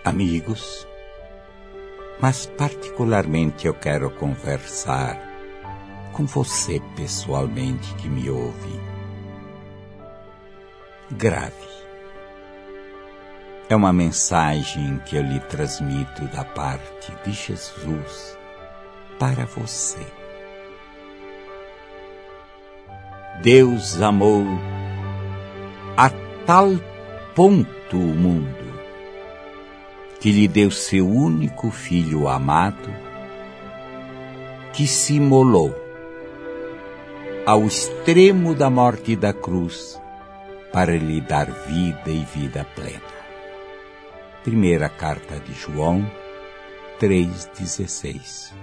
amigos, mas particularmente eu quero conversar com você pessoalmente que me ouve. Grave. É uma mensagem que eu lhe transmito da parte de Jesus para você. Deus amou a tal ponto o mundo que lhe deu seu único filho amado, que se imolou ao extremo da morte da cruz para lhe dar vida e vida plena. Primeira carta de João 3,16.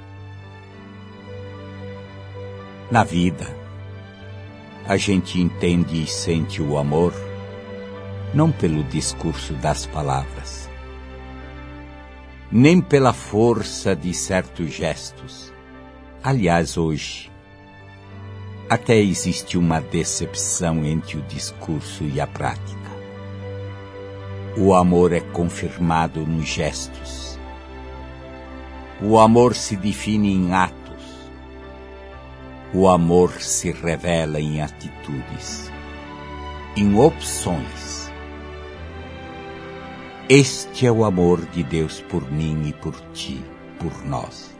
Na vida, a gente entende e sente o amor não pelo discurso das palavras, nem pela força de certos gestos. Aliás, hoje, até existe uma decepção entre o discurso e a prática. O amor é confirmado nos gestos. O amor se define em atos. O amor se revela em atitudes, em opções. Este é o amor de Deus por mim e por ti, por nós.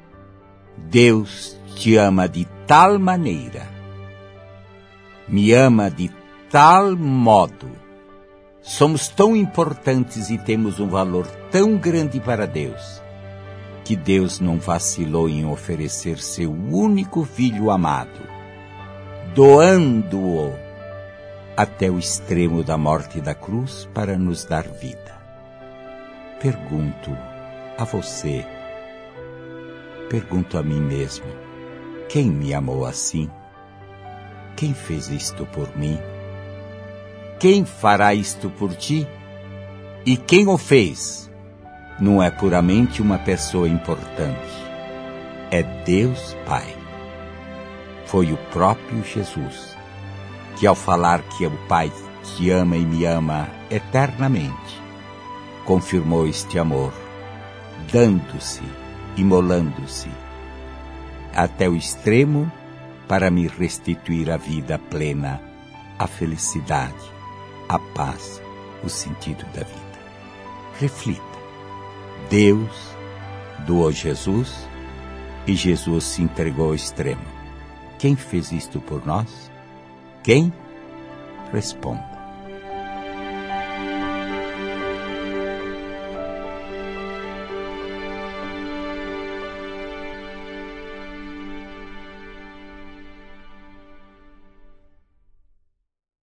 Deus te ama de tal maneira, me ama de tal modo, somos tão importantes e temos um valor tão grande para Deus, que Deus não vacilou em oferecer seu único filho amado, doando-o até o extremo da morte da cruz para nos dar vida. Pergunto a você, pergunto a mim mesmo, quem me amou assim? Quem fez isto por mim? Quem fará isto por ti? E quem o fez não é puramente uma pessoa importante, é Deus Pai. Foi o próprio Jesus que, ao falar que o Pai te ama e me ama eternamente, confirmou este amor, dando-se, imolando-se, até o extremo para me restituir a vida plena, a felicidade, a paz, o sentido da vida. Reflita. Deus doou Jesus e Jesus se entregou ao extremo. Quem fez isto por nós? Quem? Responda.